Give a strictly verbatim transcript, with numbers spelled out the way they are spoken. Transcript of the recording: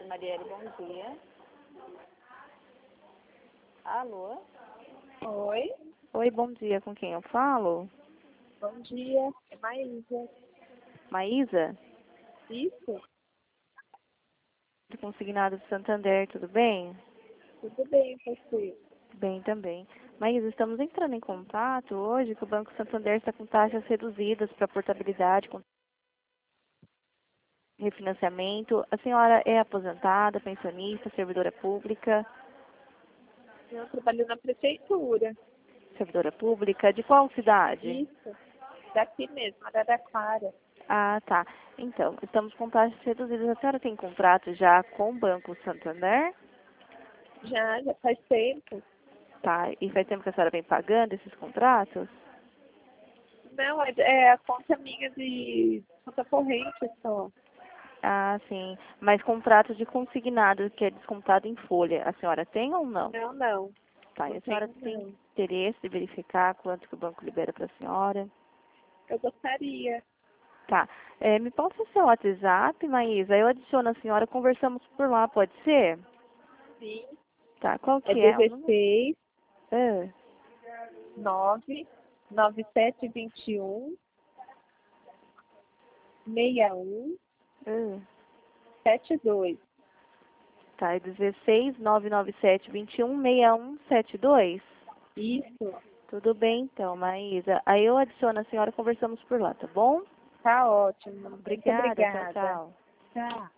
Marielle, bom dia. Alô? Oi, Oi, bom dia. Com quem eu falo? bom dia. É Maísa. Maísa? Isso? Do Consignado de Santander, tudo bem? Tudo bem, você? Bem também. Maísa, estamos entrando em contato hoje que o Banco Santander está com taxas reduzidas para portabilidade, com refinanciamento. A senhora é aposentada, pensionista, servidora pública? Eu trabalho na prefeitura. Servidora pública? De qual cidade? Isso? Daqui mesmo, Araraquara. Ah, tá. Então, estamos com taxas reduzidas. A senhora tem contrato já com o Banco Santander? Já, já faz tempo. Tá. E faz tempo que a senhora vem pagando esses contratos? Não, é, é a conta minha de conta corrente só. Ah, sim. Mas contrato de consignado, que é descontado em folha, a senhora tem ou não? Não, não. Tá. E Não a senhora tenho, tem não. interesse de verificar quanto que o banco libera para a senhora? Eu gostaria. Tá. É, me passa o seu WhatsApp, Maísa. Eu adiciono a senhora, conversamos por lá, pode ser? Sim. Tá. Qual É que é o número? dezesseis, Ah, nove, nove sete dois um, seis um, ah. sete dois. Tá. É dezesseis, nove nove sete, vinte e um, seis um sete dois? Isso. Tudo bem, então, Maísa. Aí eu adiciono a senhora, conversamos por lá, tá bom? Tá ótimo. Muito Obrigada. Tchau, obrigada. tchau. Tchau.